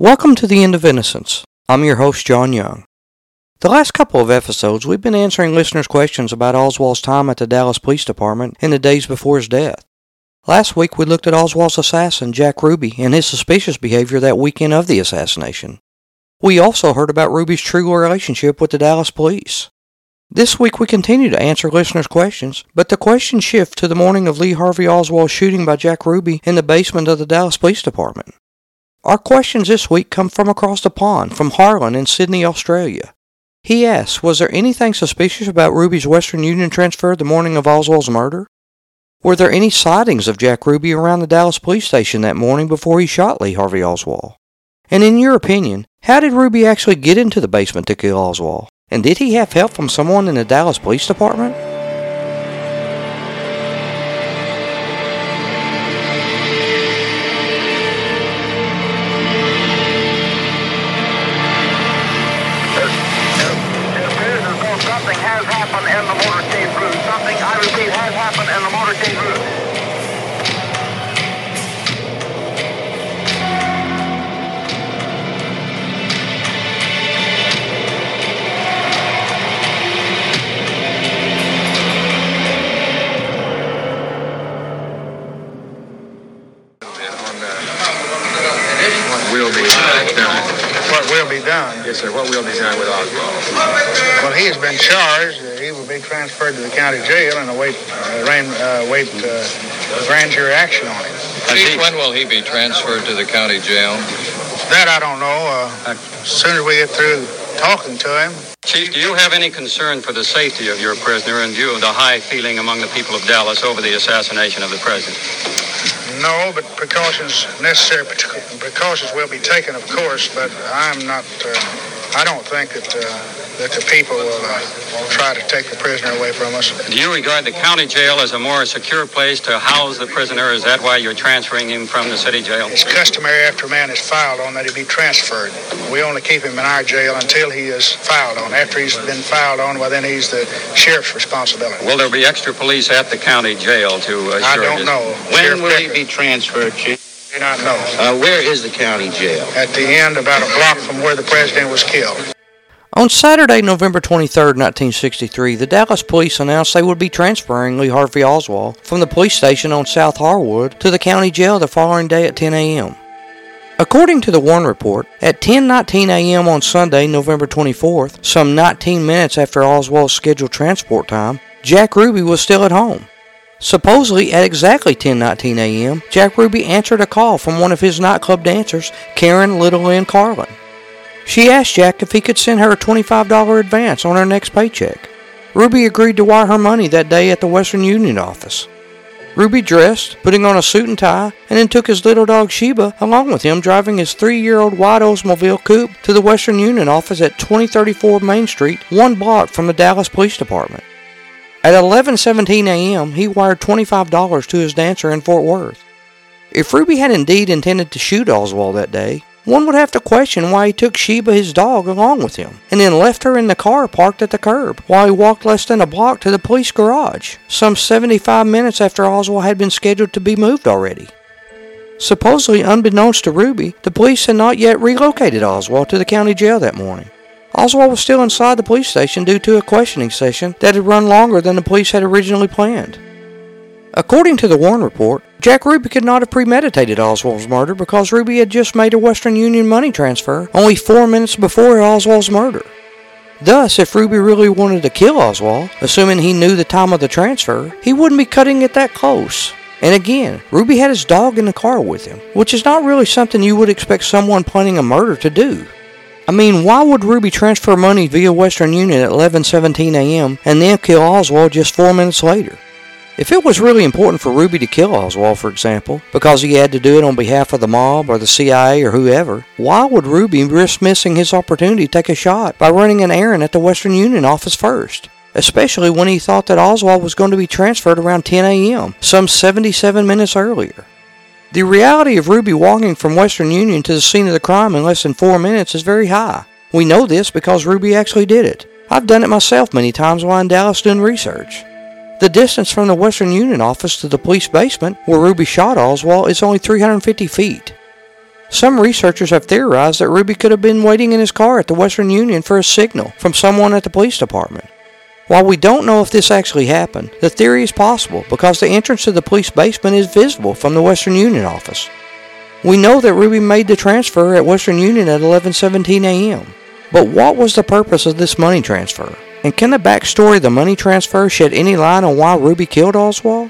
Welcome to the End of Innocence. I'm your host, John Young. The last couple of episodes, we've been answering listeners' questions about Oswald's time at the Dallas Police Department in the days before his death. Last week, we looked at Oswald's assassin, Jack Ruby, and his suspicious behavior that weekend of the assassination. We also heard about Ruby's true relationship with the Dallas police. This week, we continue to answer listeners' questions, but the questions shift to the morning of Lee Harvey Oswald's shooting by Jack Ruby in the basement of the Dallas Police Department. Our questions this week come from across the pond, from Harlan in Sydney, Australia. He asks, was there anything suspicious about Ruby's Western Union transfer the morning of Oswald's murder? Were there any sightings of Jack Ruby around the Dallas police station that morning before he shot Lee Harvey Oswald? And in your opinion, how did Ruby actually get into the basement to kill Oswald? And did he have help from someone in the Dallas Police Department? Something has happened in the motorcade route. Something, I repeat, has happened in the motorcade route. What will be done? Yes, sir. What will be done with Oswald? Well, he has been charged. He will be transferred to the county jail and await grand jury action on him. Chief, when will he be transferred to the county jail? That I don't know. As soon as we get through talking to him. Chief, do you have any concern for the safety of your prisoner in view of the high feeling among the people of Dallas over the assassination of the president? No, but necessary precautions will be taken, of course, but I don't think that the people will try to take the prisoner away from us. Do you regard the county jail as a more secure place to house the prisoner? Is that why you're transferring him from the city jail? It's customary after a man is filed on that he be transferred. We only keep him in our jail until he is filed on. After he's been filed on, well, then he's the sheriff's responsibility. Will there be extra police at the county jail to assure? I don't know. When will he be transferred, Chief? I do not know. Where is the county jail? At the end, about a block from where the president was killed. On Saturday, November 23, 1963, the Dallas police announced they would be transferring Lee Harvey Oswald from the police station on South Harwood to the county jail the following day at 10 a.m. According to the Warren Report, at 10:19 a.m. on Sunday, November 24th, some 19 minutes after Oswald's scheduled transport time, Jack Ruby was still at home. Supposedly, at exactly 10:19 a.m., Jack Ruby answered a call from one of his nightclub dancers, Karen Little Lynn Carlin. She asked Jack if he could send her a $25 advance on her next paycheck. Ruby agreed to wire her money that day at the Western Union office. Ruby dressed, putting on a suit and tie, and then took his little dog Sheba along with him, driving his 3-year-old white Oldsmobile coupe to the Western Union office at 2034 Main Street, 1 block from the Dallas Police Department. At 11:17 a.m., he wired $25 to his dancer in Fort Worth. If Ruby had indeed intended to shoot Oswald that day, one would have to question why he took Sheba, his dog, along with him, and then left her in the car parked at the curb, while he walked less than a block to the police garage, some 75 minutes after Oswald had been scheduled to be moved already. Supposedly unbeknownst to Ruby, the police had not yet relocated Oswald to the county jail that morning. Oswald was still inside the police station due to a questioning session that had run longer than the police had originally planned. According to the Warren Report, Jack Ruby could not have premeditated Oswald's murder because Ruby had just made a Western Union money transfer only 4 minutes before Oswald's murder. Thus, if Ruby really wanted to kill Oswald, assuming he knew the time of the transfer, he wouldn't be cutting it that close. And again, Ruby had his dog in the car with him, which is not really something you would expect someone planning a murder to do. I mean, why would Ruby transfer money via Western Union at 11:17 a.m. and then kill Oswald just 4 minutes later? If it was really important for Ruby to kill Oswald, for example, because he had to do it on behalf of the mob or the CIA or whoever, why would Ruby risk missing his opportunity to take a shot by running an errand at the Western Union office first? Especially when he thought that Oswald was going to be transferred around 10 a.m., some 77 minutes earlier. The reality of Ruby walking from Western Union to the scene of the crime in less than 4 minutes is very high. We know this because Ruby actually did it. I've done it myself many times while in Dallas doing research. The distance from the Western Union office to the police basement where Ruby shot Oswald is only 350 feet. Some researchers have theorized that Ruby could have been waiting in his car at the Western Union for a signal from someone at the police department. While we don't know if this actually happened, the theory is possible because the entrance to the police basement is visible from the Western Union office. We know that Ruby made the transfer at Western Union at 11:17 a.m. But what was the purpose of this money transfer? And can the backstory of the money transfer shed any light on why Ruby killed Oswald?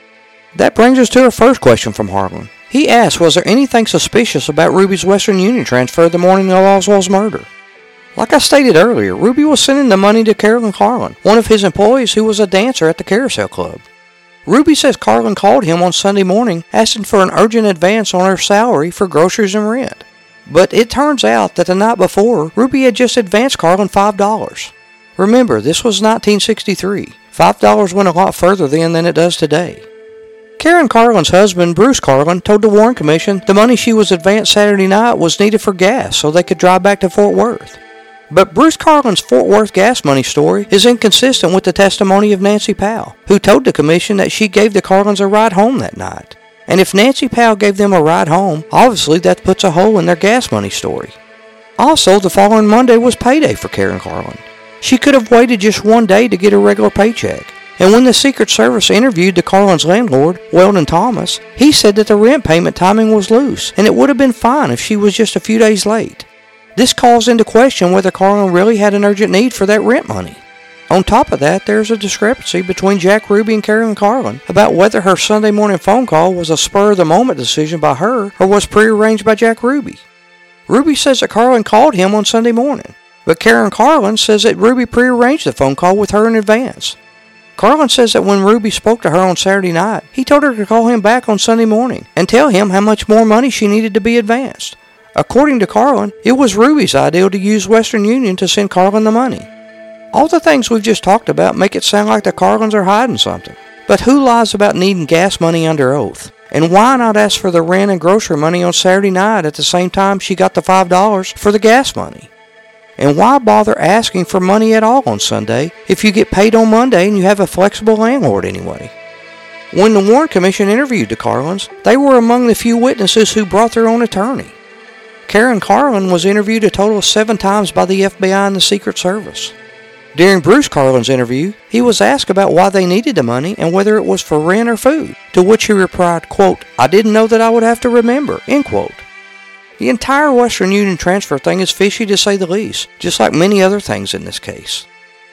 That brings us to our first question from Harlan. He asked, was there anything suspicious about Ruby's Western Union transfer the morning of Oswald's murder? Like I stated earlier, Ruby was sending the money to Carolyn Carlin, one of his employees who was a dancer at the Carousel Club. Ruby says Carlin called him on Sunday morning asking for an urgent advance on her salary for groceries and rent. But it turns out that the night before, Ruby had just advanced Carlin $5. Remember, this was 1963. $5 went a lot further then than it does today. Karen Carlin's husband, Bruce Carlin, told the Warren Commission the money she was advanced Saturday night was needed for gas so they could drive back to Fort Worth. But Bruce Carlin's Fort Worth gas money story is inconsistent with the testimony of Nancy Powell, who told the Commission that she gave the Carlins a ride home that night. And if Nancy Powell gave them a ride home, obviously that puts a hole in their gas money story. Also, the following Monday was payday for Karen Carlin. She could have waited just one day to get a regular paycheck. And when the Secret Service interviewed the Carlin's landlord, Weldon Thomas, he said that the rent payment timing was loose, and it would have been fine if she was just a few days late. This calls into question whether Carlin really had an urgent need for that rent money. On top of that, there's a discrepancy between Jack Ruby and Carolyn Carlin about whether her Sunday morning phone call was a spur-of-the-moment decision by her or was prearranged by Jack Ruby. Ruby says that Carlin called him on Sunday morning, but Karen Carlin says that Ruby prearranged the phone call with her in advance. Carlin says that when Ruby spoke to her on Saturday night, he told her to call him back on Sunday morning and tell him how much more money she needed to be advanced. According to Carlin, it was Ruby's idea to use Western Union to send Carlin the money. All the things we've just talked about make it sound like the Carlins are hiding something. But who lies about needing gas money under oath? And why not ask for the rent and grocery money on Saturday night at the same time she got the $5 for the gas money? And why bother asking for money at all on Sunday if you get paid on Monday and you have a flexible landlord anyway? When the Warren Commission interviewed the Carlins, they were among the few witnesses who brought their own attorney. Karen Carlin was interviewed a total of 7 times by the FBI and the Secret Service. During Bruce Carlin's interview, he was asked about why they needed the money and whether it was for rent or food, to which he replied, quote, "I didn't know that I would have to remember," end quote. The entire Western Union transfer thing is fishy to say the least, just like many other things in this case.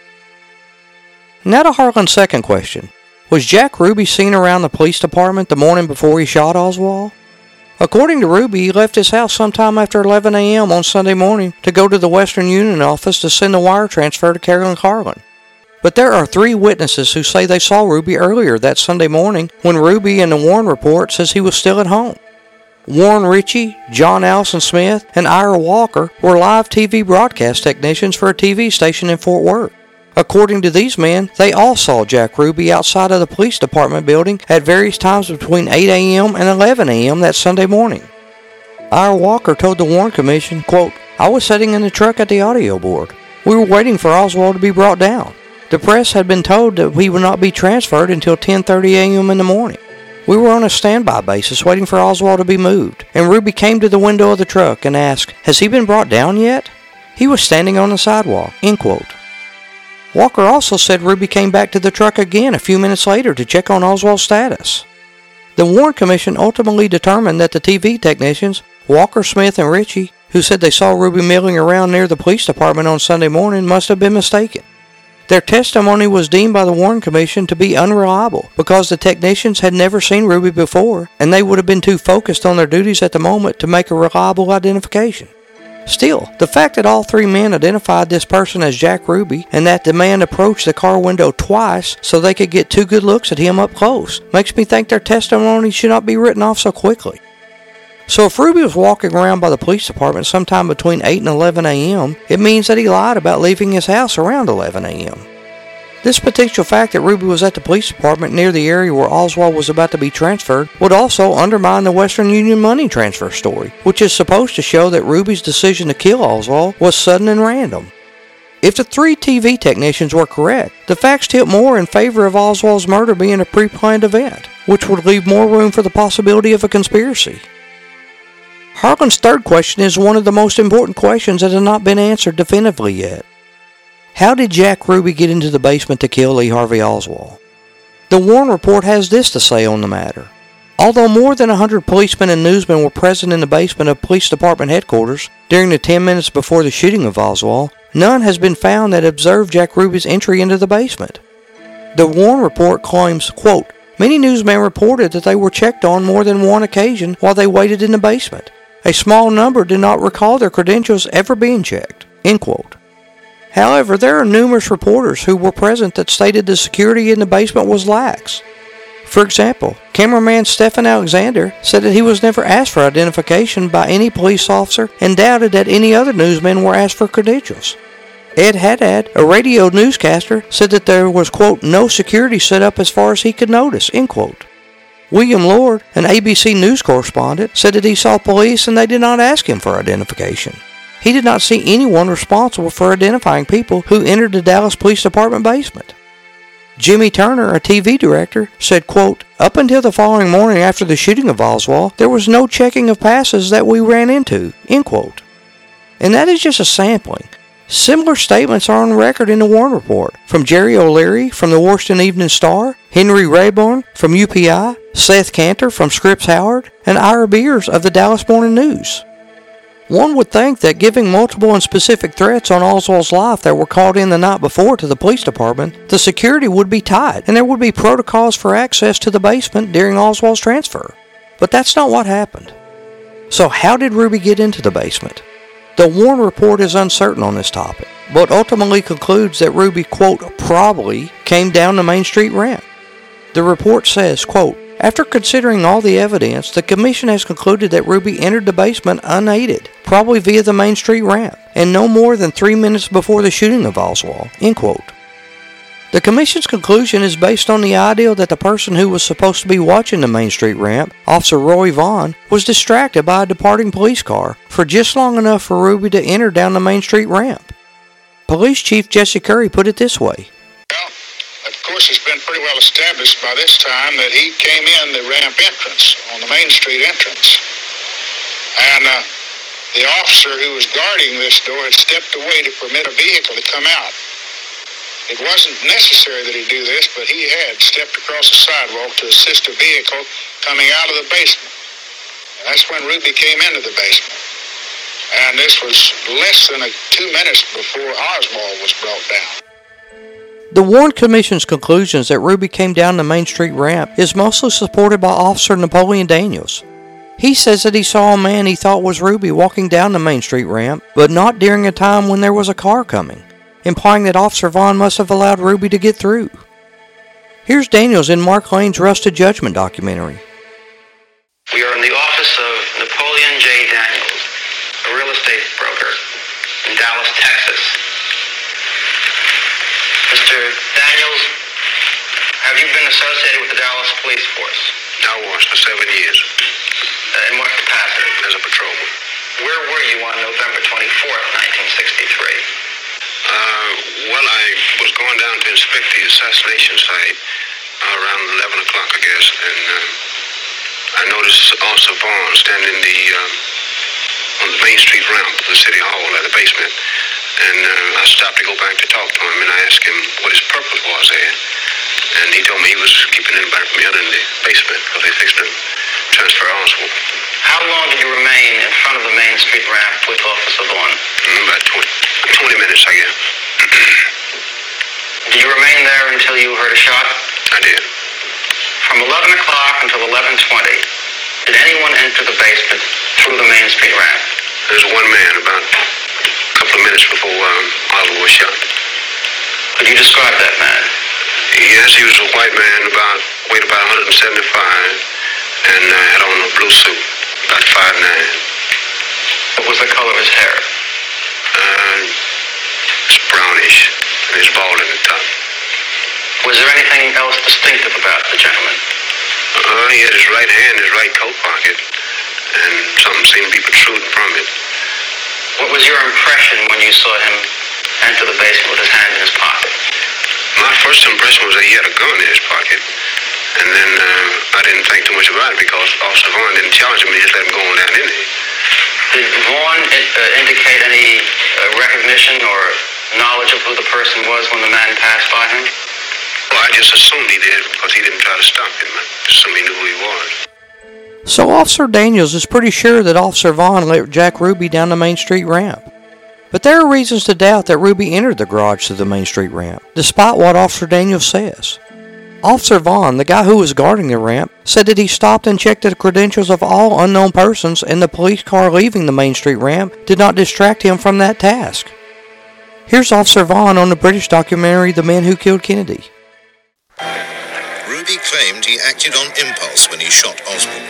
Now to Harlan's second question. Was Jack Ruby seen around the police department the morning before he shot Oswald? According to Ruby, he left his house sometime after 11 a.m. on Sunday morning to go to the Western Union office to send a wire transfer to Carolyn Carlin. But there are 3 witnesses who say they saw Ruby earlier that Sunday morning when Ruby in the Warren report says he was still at home. Warren Ritchie, John Allison Smith, and Ira Walker were live TV broadcast technicians for a TV station in Fort Worth. According to these men, they all saw Jack Ruby outside of the police department building at various times between 8 a.m. and 11 a.m. that Sunday morning. Ira Walker told the Warren Commission, quote, "I was sitting in the truck at the audio board. We were waiting for Oswald to be brought down. The press had been told that he would not be transferred until 10:30 a.m. in the morning. We were on a standby basis waiting for Oswald to be moved, and Ruby came to the window of the truck and asked, 'Has he been brought down yet?' He was standing on the sidewalk," end quote. Walker also said Ruby came back to the truck again a few minutes later to check on Oswald's status. The Warren Commission ultimately determined that the TV technicians, Walker, Smith, and Ritchie, who said they saw Ruby milling around near the police department on Sunday morning, must have been mistaken. Their testimony was deemed by the Warren Commission to be unreliable because the technicians had never seen Ruby before, and they would have been too focused on their duties at the moment to make a reliable identification. Still, the fact that all 3 men identified this person as Jack Ruby and that the man approached the car window twice so they could get 2 good looks at him up close makes me think their testimony should not be written off so quickly. So if Ruby was walking around by the police department sometime between 8 and 11 a.m., it means that he lied about leaving his house around 11 a.m. This potential fact that Ruby was at the police department near the area where Oswald was about to be transferred would also undermine the Western Union money transfer story, which is supposed to show that Ruby's decision to kill Oswald was sudden and random. If the 3 TV technicians were correct, the facts tip more in favor of Oswald's murder being a pre-planned event, which would leave more room for the possibility of a conspiracy. Harlan's third question is one of the most important questions that has not been answered definitively yet. How did Jack Ruby get into the basement to kill Lee Harvey Oswald? The Warren Report has this to say on the matter. Although more than 100 policemen and newsmen were present in the basement of Police Department headquarters during the 10 minutes before the shooting of Oswald, none has been found that observed Jack Ruby's entry into the basement. The Warren Report claims, quote, many newsmen reported that they were checked on more than one occasion while they waited in the basement. A small number did not recall their credentials ever being checked, end quote. However, there are numerous reporters who were present that stated the security in the basement was lax. For example, cameraman Stephen Alexander said that he was never asked for identification by any police officer and doubted that any other newsmen were asked for credentials. Ed Haddad, a radio newscaster, said that there was, quote, no security set up as far as he could notice, end quote. William Lord, an ABC News correspondent, said that he saw police and they did not ask him for identification. He did not see anyone responsible for identifying people who entered the Dallas Police Department basement. Jimmy Turner, a TV director, said, quote, up until the following morning after the shooting of Oswald, there was no checking of passes that we ran into, end quote. And that is just a sampling. Similar statements are on record in the Warren Report from Jerry O'Leary from the Washington Evening Star, Henry Rayburn from UPI, Seth Cantor from Scripps Howard, and Ira Beers of the Dallas Morning News. One would think that giving multiple and specific threats on Oswald's life that were called in the night before to the police department, the security would be tight and there would be protocols for access to the basement during Oswald's transfer. But that's not what happened. So how did Ruby get into the basement? The Warren Report is uncertain on this topic, but ultimately concludes that Ruby, quote, probably came down the Main Street ramp. The report says, quote, after considering all the evidence, the Commission has concluded that Ruby entered the basement unaided, probably via the Main Street ramp, and no more than 3 minutes before the shooting of Oswald, end quote. The Commission's conclusion is based on the idea that the person who was supposed to be watching the Main Street ramp, Officer Roy Vaughn, was distracted by a departing police car for just long enough for Ruby to enter down the Main Street ramp. Police Chief Jesse Curry put it this way. Well, of course, it's been pretty well established by this time that he came in the ramp entrance, on the Main Street entrance. And the officer who was guarding this door had stepped away to permit a vehicle to come out. It wasn't necessary that he do this, but he had stepped across the sidewalk to assist a vehicle coming out of the basement. And that's when Ruby came into the basement. And this was less than 2 minutes before Oswald was brought down. The Warren Commission's conclusions that Ruby came down the Main Street ramp is mostly supported by Officer Napoleon Daniels. He says that he saw a man he thought was Ruby walking down the Main Street ramp, but not during a time when there was a car coming, implying that Officer Vaughn must have allowed Ruby to get through. Here's Daniels in Mark Lane's Rusted Judgment documentary. We are in the office of Napoleon J. Daniels, a real estate broker in Dallas, Texas. Mr. Daniels, have you been associated with the Dallas Police Force? I was for 7 years. In what capacity? As a patrolman. Where were you on November 24th, 1963? Well, I was going down to inspect the assassination site around 11 o'clock, I guess, and I noticed Officer Vaughn standing on the Main Street ramp of the City Hall at the basement, and I stopped to go back to talk to him, and I asked him what his purpose was there, and he told me he was keeping anybody from entering the basement because they fixed to transfer Oswald. How long did you remain in front of the Main Street ramp with Officer Vaughn? About 20 minutes, I guess. Did you remain there until you heard a shot? I did. From 11 o'clock until 11:20, did anyone enter the basement through the Main Street ramp? There was one man about a couple of minutes before Oswald was shot. Could you describe that man? Yes, he was a white man, weighed about 175, and had on a blue suit, about 5'9". What was the color of his hair? It's brownish, and he's bald at the top. Was there anything else distinctive about the gentleman? He had his right hand in his right coat pocket, and something seemed to be protruding from it. What was your impression when you saw him enter the basement with his hand in his pocket? My first impression was that he had a gun in his pocket, and then I didn't think too much about it because Officer Vaughn didn't challenge him, he just let him go on down in there. Did Vaughn indicate any recognition or knowledge of who the person was when the man passed by him? Well, I just assumed he did because he didn't try to stop him. I assumed he knew who he was. So Officer Daniels is pretty sure that Officer Vaughn let Jack Ruby down the Main Street ramp. But there are reasons to doubt that Ruby entered the garage through the Main Street ramp, despite what Officer Daniels says. Officer Vaughn, the guy who was guarding the ramp, said that he stopped and checked the credentials of all unknown persons, and the police car leaving the Main Street ramp did not distract him from that task. Here's Officer Vaughn on the British documentary The Men Who Killed Kennedy. Ruby claimed he acted on impulse when he shot Oswald.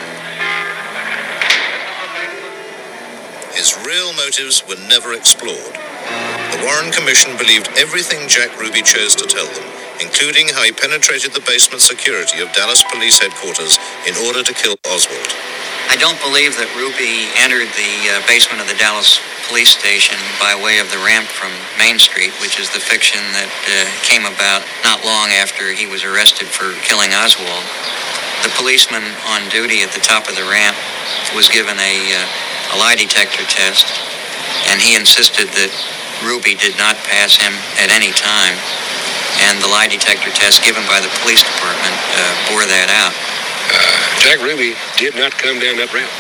His real motives were never explored. The Warren Commission believed everything Jack Ruby chose to tell them, including how he penetrated the basement security of Dallas Police Headquarters in order to kill Oswald. I don't believe that Ruby entered the basement of the Dallas Police Station by way of the ramp from Main Street, which is the fiction that came about not long after he was arrested for killing Oswald. The policeman on duty at the top of the ramp was given a lie detector test, and he insisted that Ruby did not pass him at any time, and the lie detector test given by the police department bore that out. Jack Ruby did not come down that ramp.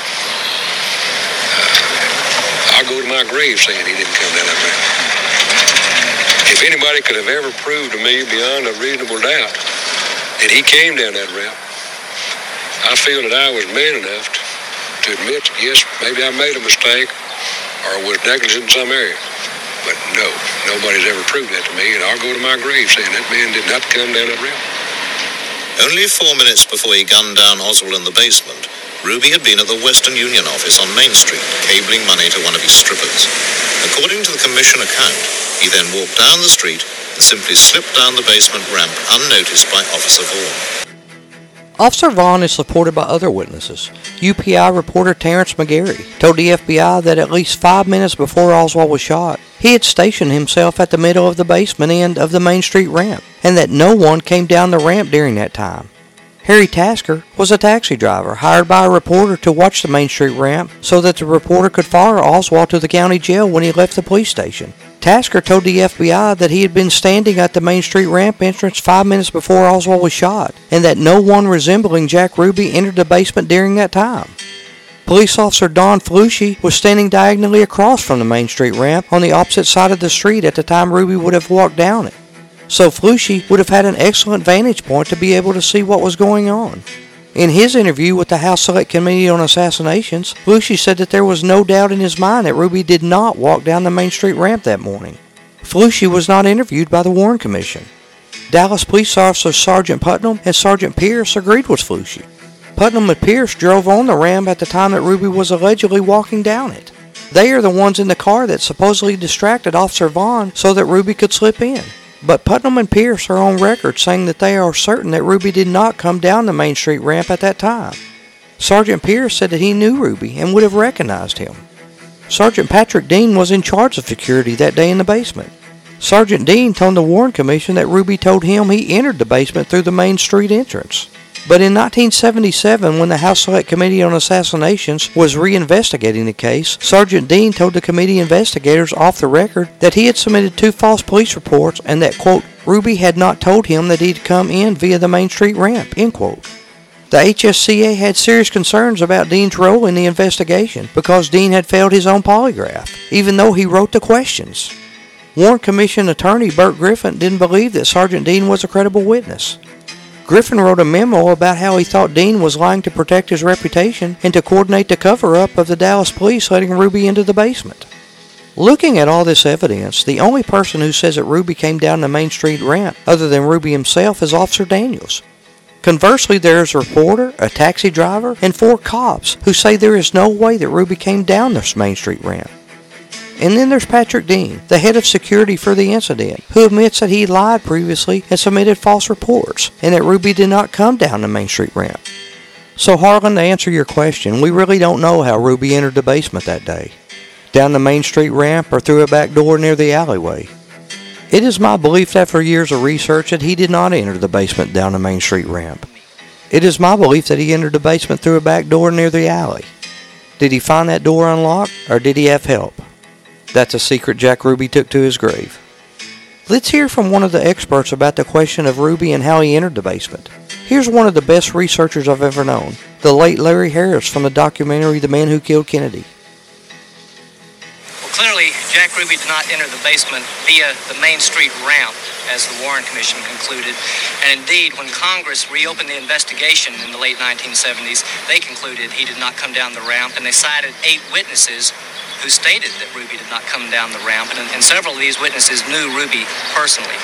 I'll go to my grave saying he didn't come down that ramp. If anybody could have ever proved to me beyond a reasonable doubt that he came down that ramp, I feel that I was man enough to admit, yes, maybe I made a mistake or was negligent in some area. But no, nobody's ever proved that to me, and I'll go to my grave saying that man did not come down that ramp. Only 4 minutes before he gunned down Oswald in the basement, Ruby had been at the Western Union office on Main Street, cabling money to one of his strippers. According to the commission account, he then walked down the street and simply slipped down the basement ramp unnoticed by Officer Vaughn. Officer Vaughn is supported by other witnesses. UPI reporter Terrence McGarry told the FBI that at least 5 minutes before Oswald was shot, he had stationed himself at the middle of the basement end of the Main Street ramp, and that no one came down the ramp during that time. Harry Tasker was a taxi driver hired by a reporter to watch the Main Street ramp so that the reporter could follow Oswald to the county jail when he left the police station. Tasker told the FBI that he had been standing at the Main Street ramp entrance 5 minutes before Oswald was shot, and that no one resembling Jack Ruby entered the basement during that time. Police officer Don Felucci was standing diagonally across from the Main Street ramp on the opposite side of the street at the time Ruby would have walked down it. So Felucci would have had an excellent vantage point to be able to see what was going on. In his interview with the House Select Committee on Assassinations, Felucci said that there was no doubt in his mind that Ruby did not walk down the Main Street ramp that morning. Felucci was not interviewed by the Warren Commission. Dallas Police Officers Sergeant Putnam and Sergeant Pierce agreed with Felucci. Putnam and Pierce drove on the ramp at the time that Ruby was allegedly walking down it. They are the ones in the car that supposedly distracted Officer Vaughn so that Ruby could slip in. But Putnam and Pierce are on record saying that they are certain that Ruby did not come down the Main Street ramp at that time. Sergeant Pierce said that he knew Ruby and would have recognized him. Sergeant Patrick Dean was in charge of security that day in the basement. Sergeant Dean told the Warren Commission that Ruby told him he entered the basement through the Main Street entrance. But in 1977, when the House Select Committee on Assassinations was reinvestigating the case, Sergeant Dean told the committee investigators off the record that he had submitted 2 false police reports and that, quote, Ruby had not told him that he'd come in via the Main Street ramp, end quote. The HSCA had serious concerns about Dean's role in the investigation because Dean had failed his own polygraph, even though he wrote the questions. Warren Commission attorney Burt Griffin didn't believe that Sergeant Dean was a credible witness. Griffin wrote a memo about how he thought Dean was lying to protect his reputation and to coordinate the cover-up of the Dallas police letting Ruby into the basement. Looking at all this evidence, the only person who says that Ruby came down the Main Street ramp other than Ruby himself is Officer Daniels. Conversely, there is a reporter, a taxi driver, and 4 cops who say there is no way that Ruby came down this Main Street ramp. And then there's Patrick Dean, the head of security for the incident, who admits that he lied previously and submitted false reports, and that Ruby did not come down the Main Street ramp. So Harlan, to answer your question, we really don't know how Ruby entered the basement that day. Down the Main Street ramp or through a back door near the alleyway. It is my belief that for years of research that he did not enter the basement down the Main Street ramp. It is my belief that he entered the basement through a back door near the alley. Did he find that door unlocked, or did he have help? That's a secret Jack Ruby took to his grave. Let's hear from one of the experts about the question of Ruby and how he entered the basement. Here's one of the best researchers I've ever known, the late Larry Harris from the documentary The Man Who Killed Kennedy. Well, clearly, Jack Ruby did not enter the basement via the Main Street ramp, as the Warren Commission concluded. And indeed, when Congress reopened the investigation in the late 1970s, they concluded he did not come down the ramp, and they cited 8 witnesses who stated that Ruby did not come down the ramp, and several of these witnesses knew Ruby personally.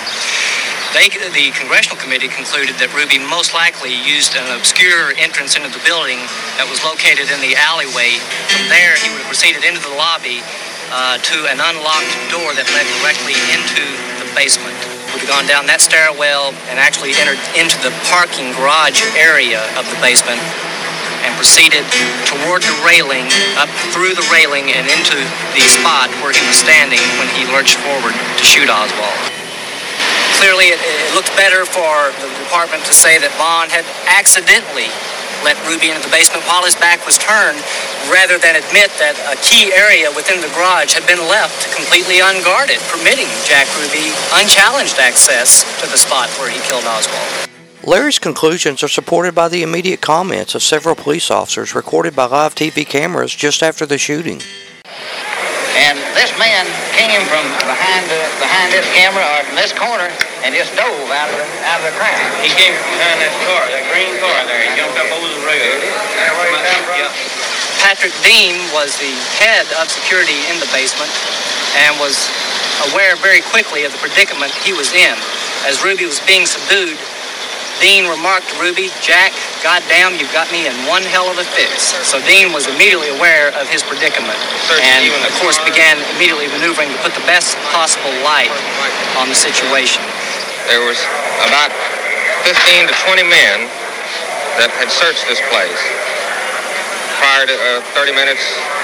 The Congressional Committee concluded that Ruby most likely used an obscure entrance into the building that was located in the alleyway. From there, he would have proceeded into the lobby to an unlocked door that led directly into the basement. Would have gone down that stairwell and actually entered into the parking garage area of the basement and proceeded toward the railing, up through the railing and into the spot where he was standing when he lurched forward to shoot Oswald. Clearly, it looked better for the department to say that Bond had accidentally let Ruby into the basement while his back was turned, rather than admit that a key area within the garage had been left completely unguarded, permitting Jack Ruby unchallenged access to the spot where he killed Oswald. Larry's conclusions are supported by the immediate comments of several police officers recorded by live TV cameras just after the shooting. And this man came from behind this camera or from this corner and just dove out of the crowd. He came from behind that car, that green car there. He jumped up over the rail. Yep. Patrick Dean was the head of security in the basement and was aware very quickly of the predicament he was in. As Ruby was being subdued, Dean remarked to Ruby, "Jack, goddamn, you've got me in one hell of a fix." So Dean was immediately aware of his predicament and, of course, began immediately maneuvering to put the best possible light on the situation. There was about 15 to 20 men that had searched this place prior to 30 minutes.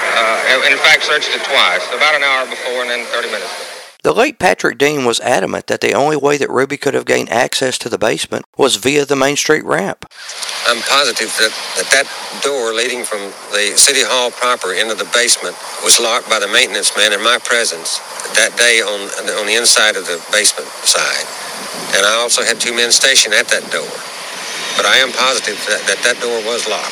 In fact, searched it twice, about an hour before and then 30 minutes. The late Patrick Dean was adamant that the only way that Ruby could have gained access to the basement was via the Main Street ramp. I'm positive that door leading from the City Hall proper into the basement was locked by the maintenance man in my presence that day on the inside of the basement side. And I also had 2 men stationed at that door. But I am positive that door was locked.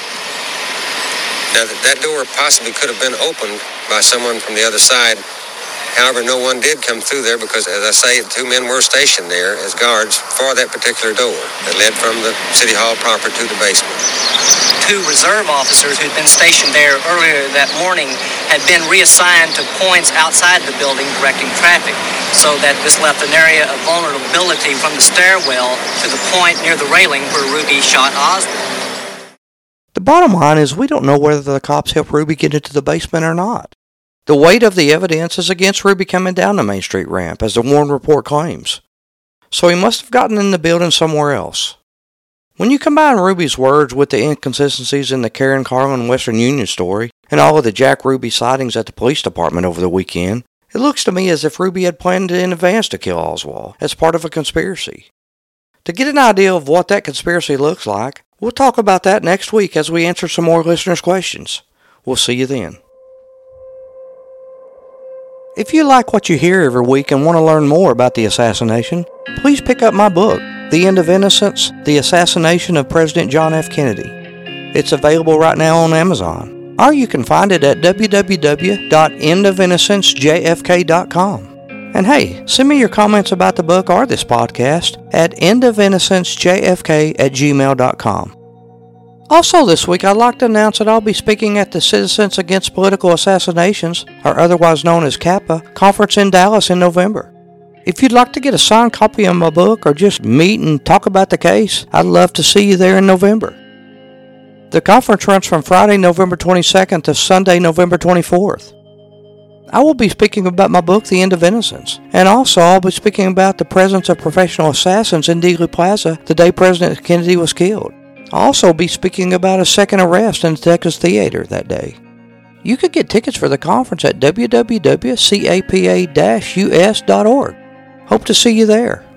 Now, that door possibly could have been opened by someone from the other side. However, no one did come through there because, as I say, 2 men were stationed there as guards for that particular door that led from the City Hall proper to the basement. 2 reserve officers who'd been stationed there earlier that morning had been reassigned to points outside the building directing traffic, so that this left an area of vulnerability from the stairwell to the point near the railing where Ruby shot Oswald. The bottom line is we don't know whether the cops helped Ruby get into the basement or not. The weight of the evidence is against Ruby coming down the Main Street ramp, as the Warren report claims. So he must have gotten in the building somewhere else. When you combine Ruby's words with the inconsistencies in the Karen Carlin Western Union story and all of the Jack Ruby sightings at the police department over the weekend, it looks to me as if Ruby had planned in advance to kill Oswald as part of a conspiracy. To get an idea of what that conspiracy looks like, we'll talk about that next week as we answer some more listeners' questions. We'll see you then. If you like what you hear every week and want to learn more about the assassination, please pick up my book, The End of Innocence, The Assassination of President John F. Kennedy. It's available right now on Amazon, or you can find it at www.endofinnocencejfk.com. And hey, send me your comments about the book or this podcast at endofinnocencejfk@gmail.com. Also this week, I'd like to announce that I'll be speaking at the Citizens Against Political Assassinations, or otherwise known as CAPA, conference in Dallas in November. If you'd like to get a signed copy of my book or just meet and talk about the case, I'd love to see you there in November. The conference runs from Friday, November 22nd to Sunday, November 24th. I will be speaking about my book, The End of Innocence, and also I'll be speaking about the presence of professional assassins in Dealey Plaza the day President Kennedy was killed. I'll also be speaking about a second arrest in the Texas Theater that day. You could get tickets for the conference at www.capa-us.org. Hope to see you there.